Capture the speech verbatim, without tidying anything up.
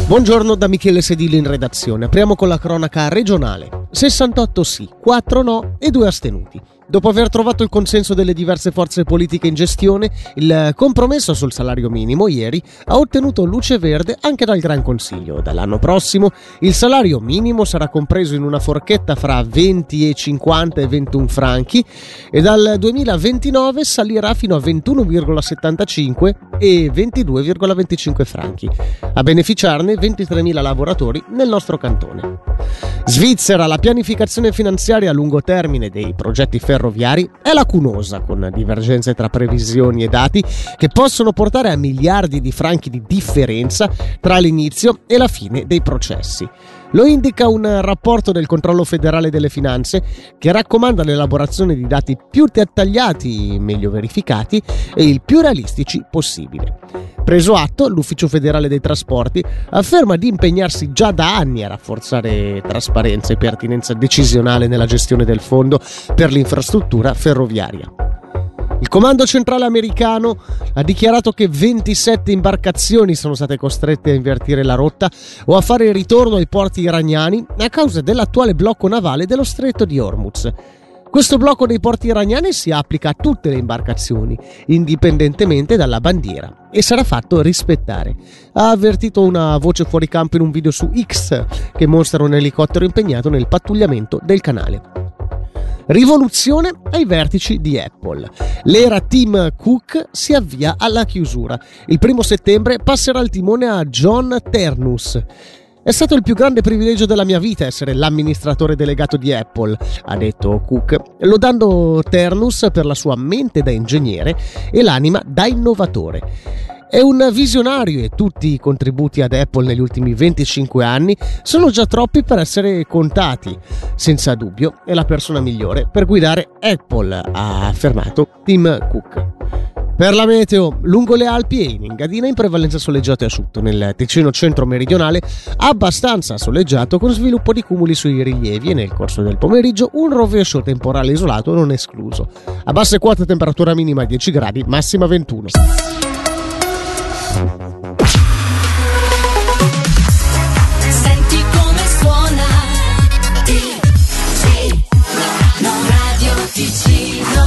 Buongiorno da Michele Sedili in redazione. Apriamo con la cronaca regionale. sessantotto sì, quattro no e due astenuti. Dopo aver trovato il consenso delle diverse forze politiche in gestione, il compromesso sul salario minimo ieri ha ottenuto luce verde anche dal Gran Consiglio. Dall'anno prossimo il salario minimo sarà compreso in una forchetta fra venti e cinquanta e ventuno franchi e dal duemilaventinove salirà fino a ventuno virgola settantacinque e ventidue virgola venticinque franchi. A beneficiarne ventitremila lavoratori nel nostro cantone. Svizzera, la pianificazione finanziaria a lungo termine dei progetti ferroviari è lacunosa, con divergenze tra previsioni e dati che possono portare a miliardi di franchi di differenza tra l'inizio e la fine dei processi. Lo indica un rapporto del Controllo Federale delle Finanze che raccomanda l'elaborazione di dati più dettagliati, meglio verificati e il più realistici possibile. Preso atto, l'Ufficio Federale dei Trasporti afferma di impegnarsi già da anni a rafforzare trasparenza e pertinenza decisionale nella gestione del fondo per l'infrastruttura ferroviaria. Il comando centrale americano ha dichiarato che ventisette imbarcazioni sono state costrette a invertire la rotta o a fare ritorno ai porti iraniani a causa dell'attuale blocco navale dello stretto di Hormuz. Questo blocco dei porti iraniani si applica a tutte le imbarcazioni, indipendentemente dalla bandiera, e sarà fatto rispettare. Ha avvertito una voce fuori campo in un video su X che mostra un elicottero impegnato nel pattugliamento del canale. Rivoluzione ai vertici di Apple. L'era Tim Cook si avvia alla chiusura. Il primo settembre passerà il timone a John Ternus. È stato il più grande privilegio della mia vita essere l'amministratore delegato di Apple, ha detto Cook, lodando Ternus per la sua mente da ingegnere e l'anima da innovatore. È un visionario e tutti i contributi ad Apple negli ultimi venticinque anni sono già troppi per essere contati. Senza dubbio è la persona migliore per guidare Apple, ha affermato Tim Cook. Per la meteo, lungo le Alpi e in Engadina in prevalenza soleggiato e asciutto. Nel Ticino centro-meridionale abbastanza soleggiato con sviluppo di cumuli sui rilievi e nel corso del pomeriggio un rovescio temporale isolato non escluso. A basse quote temperatura minima dieci gradi, massima ventuno.